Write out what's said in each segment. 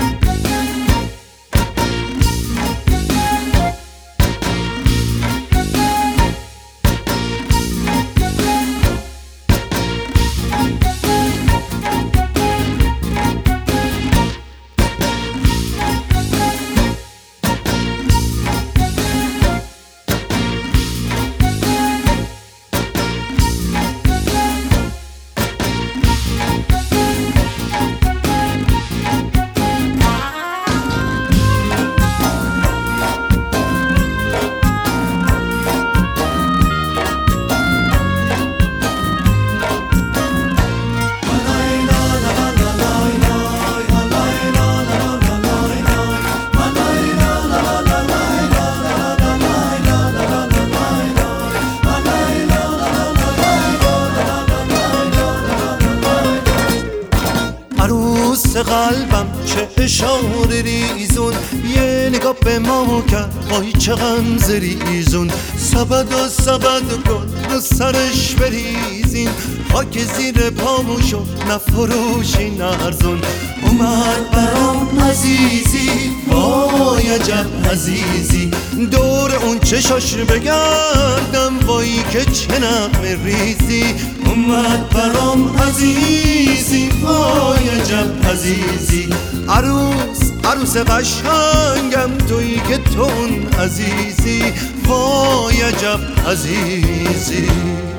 عروس قلبم چه اشاره ریزون، یه نگاه به ما کرد وای چه غمزه ریزون. سبد و سبد کن رو سرش بریزین، خاک زیر پامو شد نفروشی نرزون. اومد برام عزیزی وای عجب عزیزی، دور اون چشاش بگردم وای که چه نغمه ریزی. اومد برام عزیزی وای عجب عزیزی، عروس قشنگم تویی که تون عزیزی وای عجب عزیزی.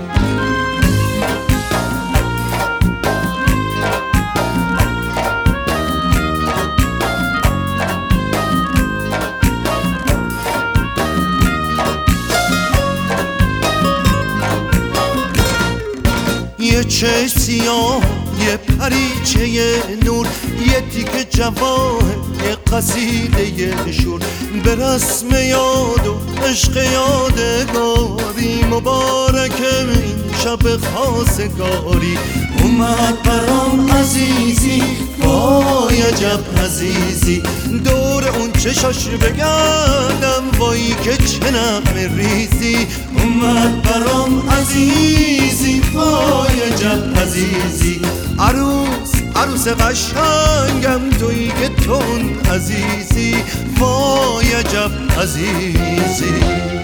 یه چشم سیاه، یه پریچه نور، یه تیکه جواهر، یه قصیده یه شور. به رسم یاد و عشق یادگاری، مبارک این شب خواستگاری. اومد برام عزیزی وای عجب عزیزی، دور اون چشاش بگردم وای که چه نغمه ریزی. اومد برام عزیزی وای عجب عزیزی، عروس قشنگم تویی که تون عزیزی وای عجب عزیزی.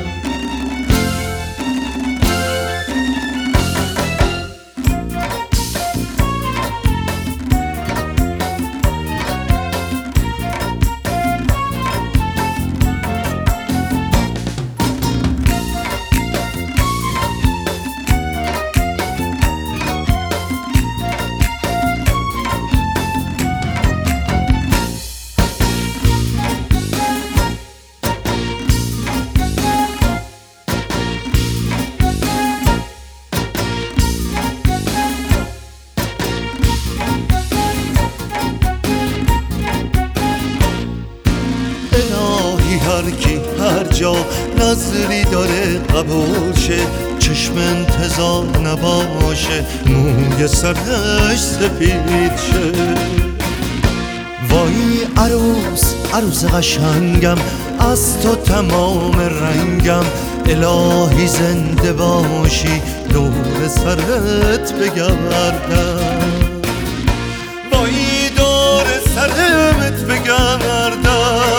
هر کی هر جا نظری داره قبول شه، چشم انتظار نباشه موی سرش سفید شه. وای عروس قشنگم از تو تمام رنگم، الهی زنده باشی دور سرت بگردم. وای دور سرت بگردم.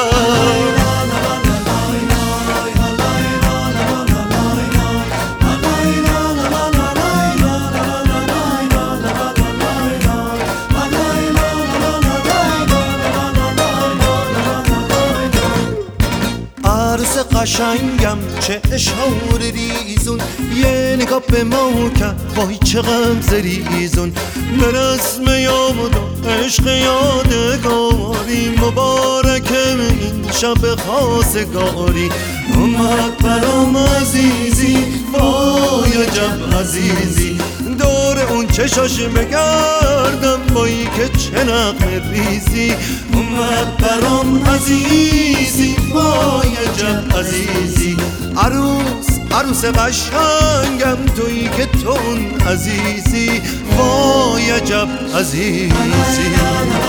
عروس قشنگم چه اشاره ریزون، یه نگاه به ما کرد وای چه غمزه ریزون. به رسم یاد و عشق یادگاری، مبارک این شب خواستگاری. اومد برام عزیزی وای عجب عزیزی، دور اون چشاش بگردم وای که چه نغمه ریزی. اومد برام عزیزی وای عجب عزیزی، عروس قشنگم تویی که تون عزیزی وای عجب عزیزی.